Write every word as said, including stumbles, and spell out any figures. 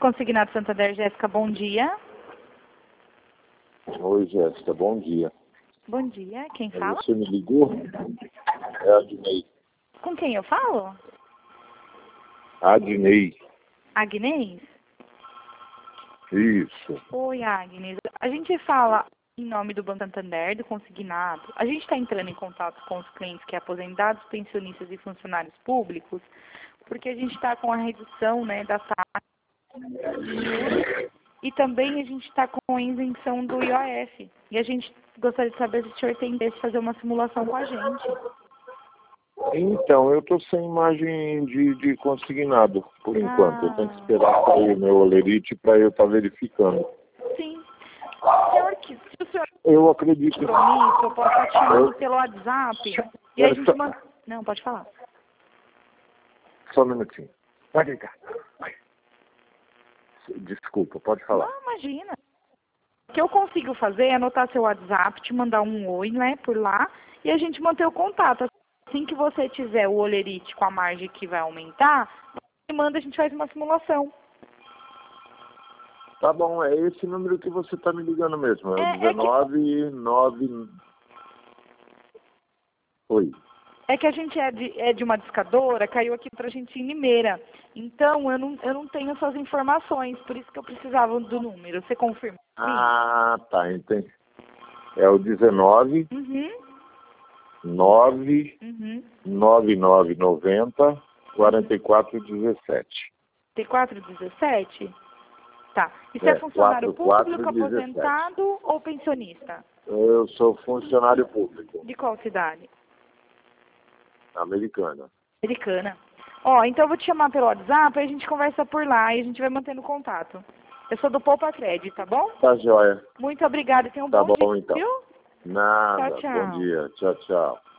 Consignado Santander, Jéssica, bom dia. Oi, Jéssica, bom dia. Bom dia, quem fala? Você me ligou? É a Adnei. Com quem eu falo? Adnei. Agnês? Isso. Oi, Agnes. A gente fala em nome do Banco Santander, do Consignado. A gente está entrando em contato com os clientes que é aposentados, pensionistas e funcionários públicos, porque a gente está com a redução, né, da taxa de juros e também a gente está com a isenção do I O F. E a gente gostaria de saber se o senhor tem interesse em fazer uma simulação com a gente. Então, eu estou sem imagem de, de consignado, por enquanto. Ah. Eu tenho que esperar sair o meu olerite para eu estar verificando. Sim. Senhor, que- se o senhor Eu acredito. tem compromisso, eu posso estar te chamando Eu- pelo WhatsApp e a gente manda... Não, pode falar. Só um minutinho. Pode ligar. Vai. Desculpa, pode falar. Não, imagina. O que eu consigo fazer é anotar seu WhatsApp, te mandar um oi, né, por lá, e a gente manter o contato. Assim que você tiver o olerite com a margem que vai aumentar, você manda, a gente faz uma simulação. Tá bom, é esse número que você está me ligando mesmo. É, É- o é que- dezenove nove... Oi. É que a gente é de, é de uma discadora, caiu aqui pra gente em Limeira. Então, eu não, eu não tenho essas informações, por isso que eu precisava do número. Você confirma? Ah, tá, entendi. É o dezenove Uhum, nove uhum. nove nove noventa quarenta e quatro dezessete. T quatro dezessete? Tá. E você é, É, funcionário quatro público, quatro dezessete. aposentado ou pensionista? Eu sou funcionário público, De qual cidade? americana. Americana. Ó, então eu vou te chamar pelo WhatsApp, aí a gente conversa por lá e a gente vai mantendo contato. Eu sou do Poupa Crédito, tá bom? Tá joia. Muito obrigada e tenha um Tá bom, bom, dia, então. viu? Nada. Tchau, tchau. Bom dia. Tchau, tchau.